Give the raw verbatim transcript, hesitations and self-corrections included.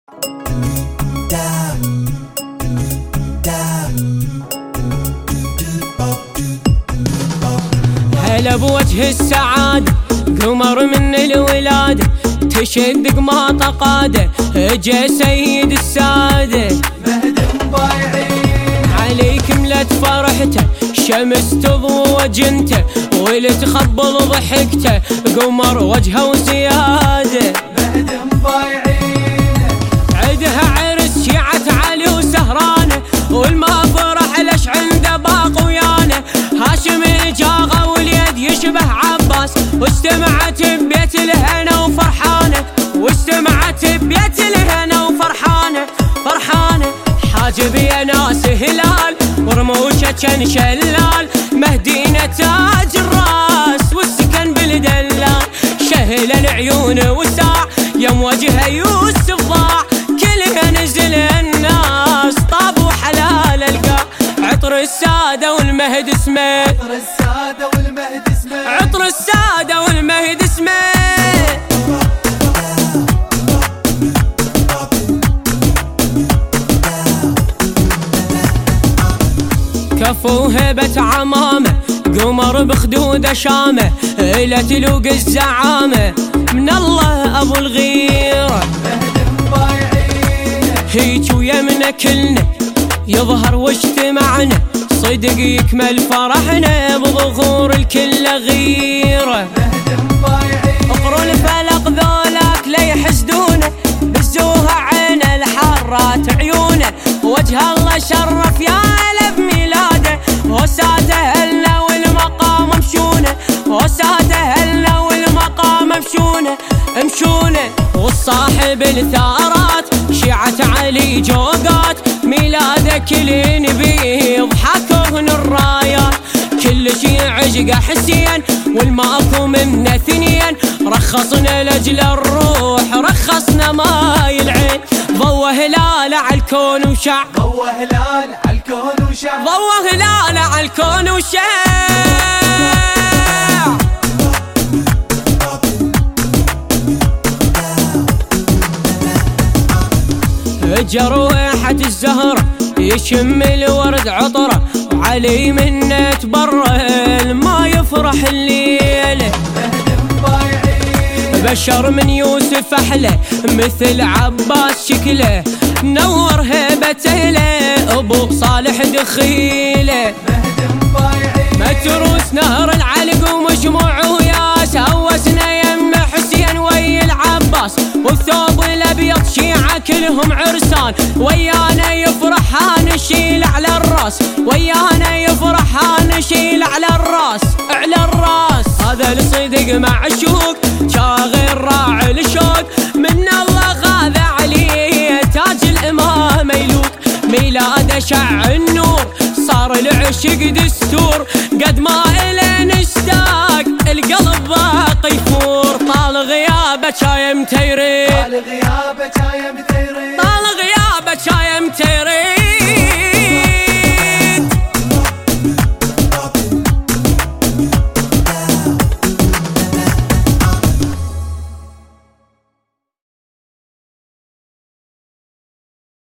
هلا بوجه السعادة قمر من الولادة، تشد قماطة قادة اجا سيد السادة. مهد مبايعين عليك ملت فرحته، شمس تضوى وجنته ولتخبل ضحكته، قمر وجهه وزيادة. مهد مبايعين عدها عرس شيعة علي وسهرانه، والما فرح لش عنده باق ويانه. هاشم جاغه واليد يشبه عباس، واستمعت ببيت الهنا وفرحانه، واستمعت ببيت الهنا وفرحانه فرحانه. حاجب يا ناس هلال ورموشه كان شلال، مهدينا تاج الراس والسكن بالدلال. شهل العيون وساع يم وجهه يوسف ضاع، كلها نزل الناس طاب وحلال القاع. عطر السادة والمهد اسمه، عطر السادة والمهد اسمه، عطر السادة والمهد اسمه. كفو هبة عمامة قمر بخدود شامة، إلى تلوق الزعامة من الله أبو الغيرة. مهد مبايعين هيج ويمنا كلنا يظهر واجتمعنا، صدق يكمل فرحنا بظهور الكل غيرة. مهد مبايعين اقروا الفلق ذولاك لا يحسدونه، بزوها عين الحرات عيونه، وجه الله شرف يا هلا بميلاده. وساده اهلنا والمقام مشونه، وساده اهلنا والمقام مشونه مشونه. والصاحب الثارات شيعة علي جوقات، ميلاده كلين بيض حكون الرايات. كل شي عشقه حسين والماكو منه ثنين، رخصنا لاجل الروح رخصنا ماي العين. ضوى هلال عالكون وشع، ضوى هلال عالكون وشع، ضوى هلال عالكون وشع. جروحة الزهرة يشم الورد عطره، وعلي منه تبرل ما يفرح الليلة. مهد مبايعين بشر من يوسف أحلى مثل عباس شكله، نور هيبته له أبو صالح دخيله. مهد مبايعين متروس نهر العلق ومجموع وياس، هوسنا يم حسين ويا العباس، والثوب الابيض شيعة كلهم عرسان. ويانا يفرح نشيل على الراس، ويانا يفرح نشيل على الراس على الراس. هذا الصدق معشوق شاغل راعي الشوق، من الله غاذ عليه تاج الامام يلوق. ميلاده شع النور صار العشق دستور، قد ما إلى نشتاق القلب باقي يفور. طال غيابه شايم تيري، طال غيابه